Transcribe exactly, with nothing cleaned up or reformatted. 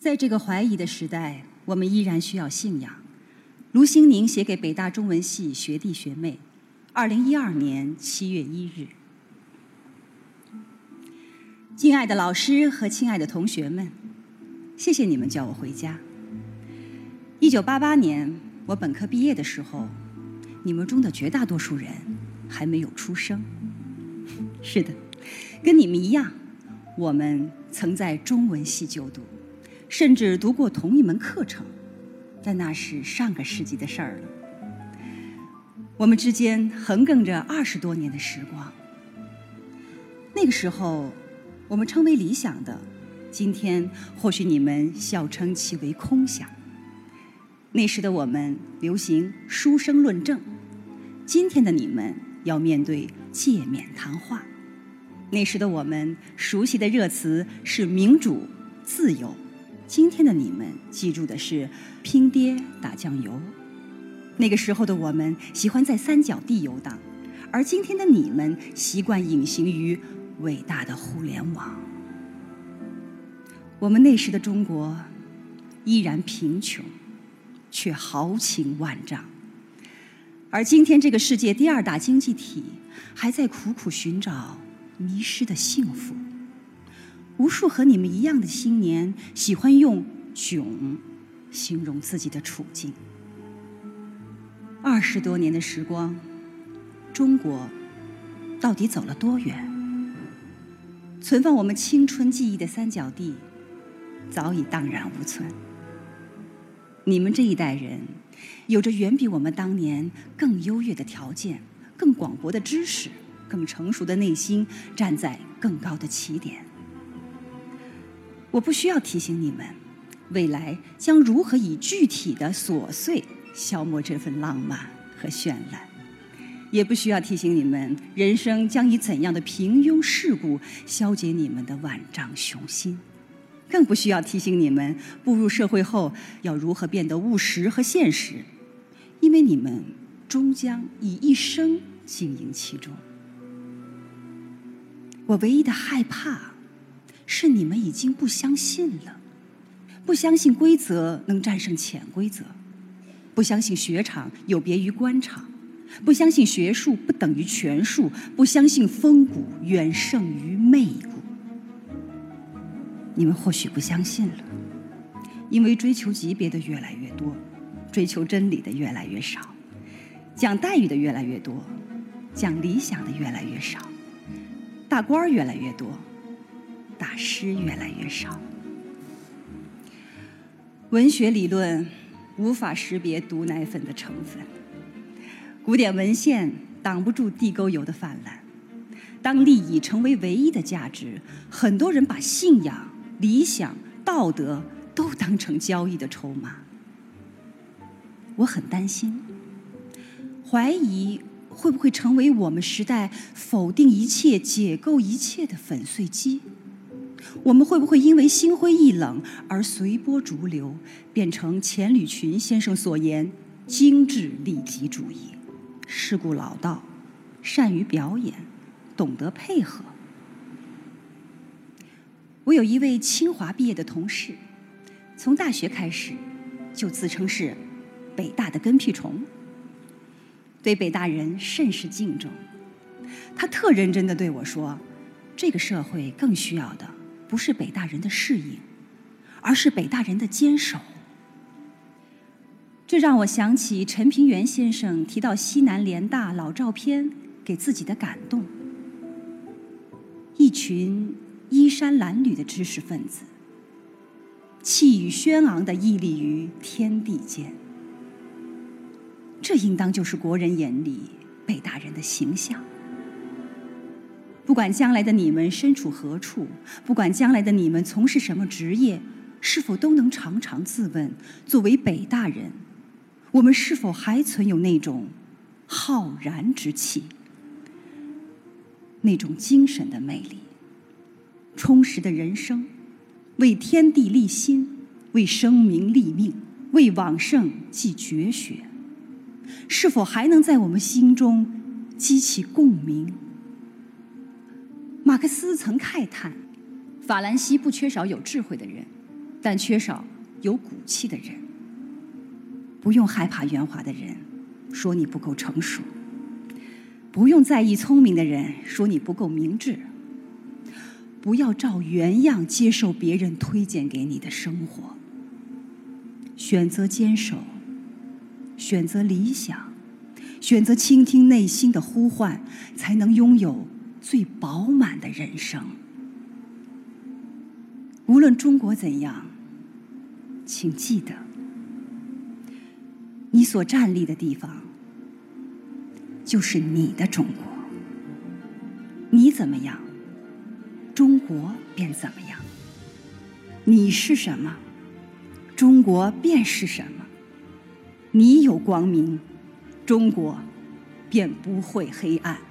在这个怀疑的时代，我们依然需要信仰。卢兴宁写给北大中文系学弟学妹，二零一二年七月一日。敬爱的老师和亲爱的同学们，谢谢你们叫我回家。一九八八年我本科毕业的时候，你们中的绝大多数人还没有出生。是的，跟你们一样，我们曾在中文系就读，甚至读过同一门课程，但那是上个世纪的事儿了。我们之间横亘着二十多年的时光。那个时候，我们称为理想的，今天或许你们笑称其为空想。那时的我们流行书生论证，今天的你们要面对诫勉谈话。那时的我们熟悉的热词是民主、自由，今天的你们记住的是拼爹打酱油。那个时候的我们喜欢在三角地游荡，而今天的你们习惯隐形于伟大的互联网。我们那时的中国依然贫穷，却豪情万丈，而今天这个世界第二大经济体还在苦苦寻找迷失的幸福。无数和你们一样的青年喜欢用窘形容自己的处境。二十多年的时光，中国到底走了多远？存放我们青春记忆的三角地早已荡然无存。你们这一代人有着远比我们当年更优越的条件，更广博的知识，更成熟的内心，站在更高的起点。我不需要提醒你们，未来将如何以具体的琐碎消磨这份浪漫和绚烂，也不需要提醒你们，人生将以怎样的平庸世故消解你们的万丈雄心，更不需要提醒你们，步入社会后要如何变得务实和现实，因为你们终将以一生经营其中。我唯一的害怕是你们已经不相信了，不相信规则能战胜潜规则，不相信雪场有别于官场，不相信学术不等于权术，不相信风骨远胜于媚骨。你们或许不相信了，因为追求级别的越来越多，追求真理的越来越少，讲待遇的越来越多，讲理想的越来越少，大官越来越多，大师越来越少。文学理论无法识别毒奶粉的成分，古典文献挡不住地沟油的泛滥。当利益成为唯一的价值，很多人把信仰、理想、道德都当成交易的筹码。我很担心，怀疑会不会成为我们时代否定一切、解构一切的粉碎机？我们会不会因为心灰意冷而随波逐流，变成钱理群先生所言精致利己主义，世故老道，善于表演，懂得配合？我有一位清华毕业的同事，从大学开始就自称是北大的跟屁虫，对北大人甚是敬重。他特认真地对我说，这个社会更需要的不是北大人的适应，而是北大人的坚守。这让我想起陈平原先生提到西南联大老照片给自己的感动。一群衣衫褴褛的知识分子，气宇轩昂地屹立于天地间，这应当就是国人眼里北大人的形象。不管将来的你们身处何处，不管将来的你们从事什么职业，是否都能常常自问，作为北大人，我们是否还存有那种浩然之气，那种精神的魅力，充实的人生，为天地立心，为生民立命，为往圣继绝学，是否还能在我们心中激起共鸣？马克思曾慨叹，法兰西不缺少有智慧的人， 但缺少有骨气的人。不用害怕圆滑的人说你不够成熟，不用在意聪明的人说你不够明智。不要照原样接受别人推荐给你的生活，选择坚守，选择理想，选择倾听内心的呼唤，才能拥有最饱满的人生。无论中国怎样，请记得，你所站立的地方，就是你的中国。你怎么样，中国便怎么样。你是什么，中国便是什么。你有光明，中国便不会黑暗。